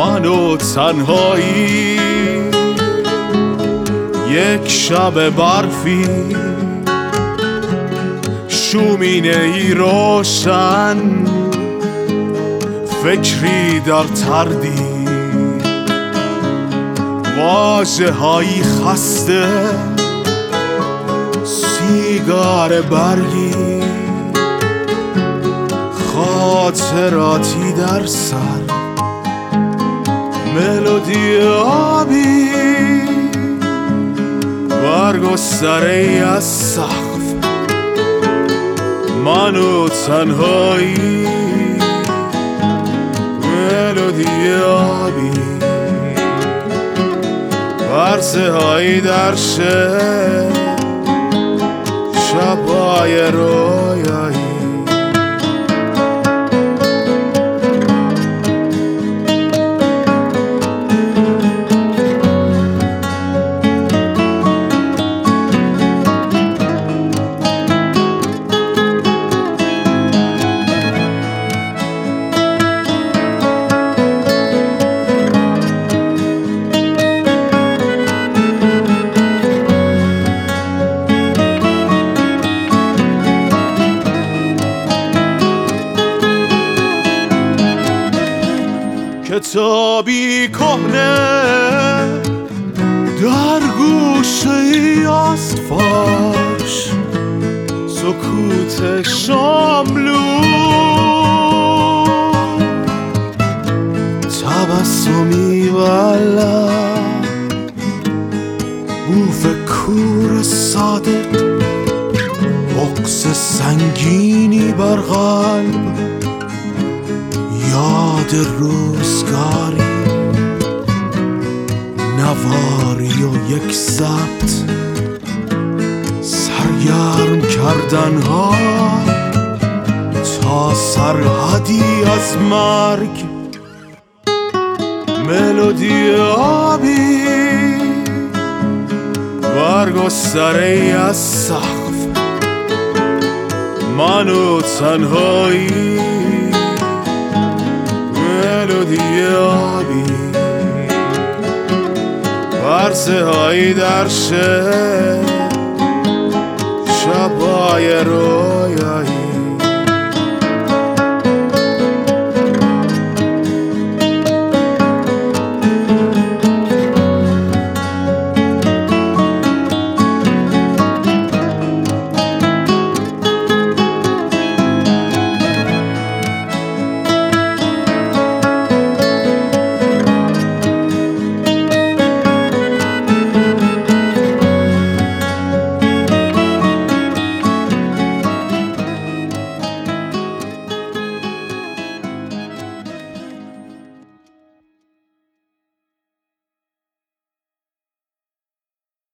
من و تنهایی یک شب برفی شومینه ای روشن فکری در تردی واژه هایی خسته سیگار برگی خاطراتی در سر ملودی آبی برگستره‌ای از سقف من و تنهایی ملودی آبی ورزه هایی در شبای رویایی کتابی کهنه در گوشه‌ای از فرش سکوت شاملو تبسمی والا بوف کور صادق بغض سنگینی بر قلب یاد روزگاری نواری و یک ضبط سرگرم کردن ها تا سرحدی از مرگ ملودی آبی برگستره‌ای از سقف من و تنهایی ملودی آبی ورزه هایی در شبای رو